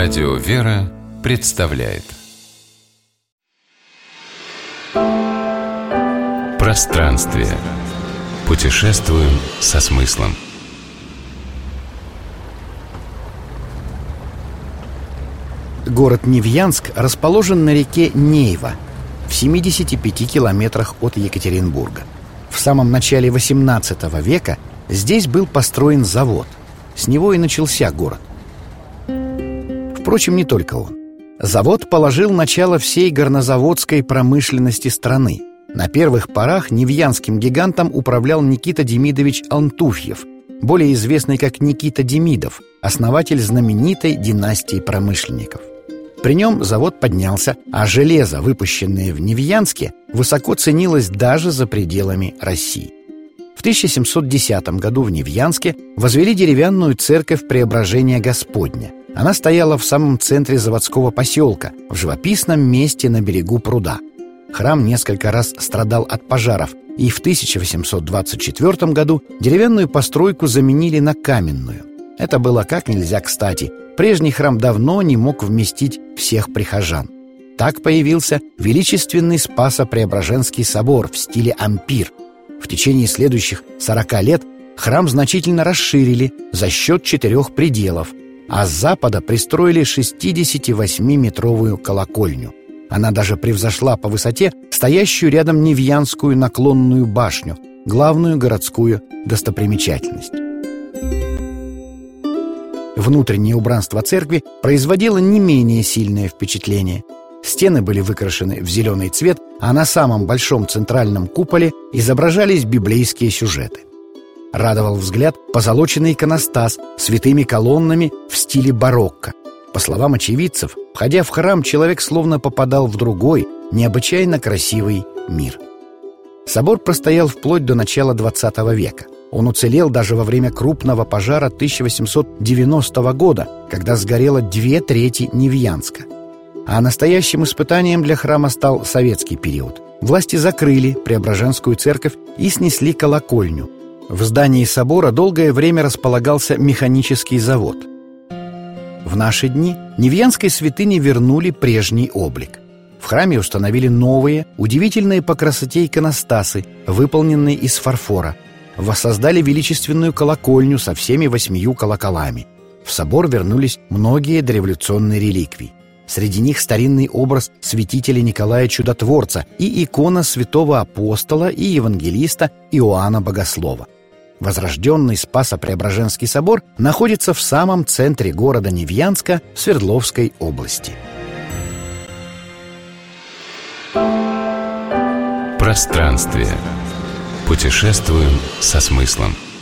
Радио «Вера» представляет Пространствие. Путешествуем со смыслом. Город Невьянск расположен на реке Нейва в 75 километрах от Екатеринбурга. В самом начале XVIII века здесь был построен завод. С него и начался город. Впрочем, не только он. Завод положил начало всей горнозаводской промышленности страны. На первых порах невьянским гигантом управлял Никита Демидович Антуфьев, более известный как Никита Демидов, основатель знаменитой династии промышленников. При нем завод поднялся, а железо, выпущенное в Невьянске, высоко ценилось даже за пределами России. В 1710 году в Невьянске возвели деревянную церковь Преображения Господня. Она стояла в самом центре заводского поселка, в живописном месте на берегу пруда. Храм несколько раз страдал от пожаров, и в 1824 году деревянную постройку заменили на каменную. Это было как нельзя кстати. Прежний храм давно не мог вместить всех прихожан. Так появился величественный Спасо-Преображенский собор в стиле ампир. В течение следующих 40 лет храм значительно расширили за счет 4 пределов, а с запада пристроили 68-метровую колокольню. Она даже превзошла по высоте стоящую рядом Невьянскую наклонную башню, главную городскую достопримечательность. Внутреннее убранство церкви производило не менее сильное впечатление. Стены были выкрашены в зеленый цвет, а на самом большом центральном куполе изображались библейские сюжеты. Радовал взгляд позолоченный иконостас с витыми колоннами в стиле барокко. По словам очевидцев, входя в храм, человек словно попадал в другой, необычайно красивый мир. Собор простоял вплоть до начала XX века. Он уцелел даже во время крупного пожара 1890 года, когда сгорело 2/3 Невьянска. А настоящим испытанием для храма стал советский период. Власти закрыли Преображенскую церковь и снесли колокольню. В здании собора долгое время располагался механический завод. В наши дни Невьянской святыне вернули прежний облик. В храме установили новые, удивительные по красоте иконостасы, выполненные из фарфора. Воссоздали величественную колокольню со всеми 8 колоколами. В собор вернулись многие дореволюционные реликвии. Среди них старинный образ святителя Николая Чудотворца и икона святого апостола и евангелиста Иоанна Богослова. Возрожденный Спасо-Преображенский собор находится в самом центре города Невьянска в Свердловской области. Пространствие. Путешествуем со смыслом.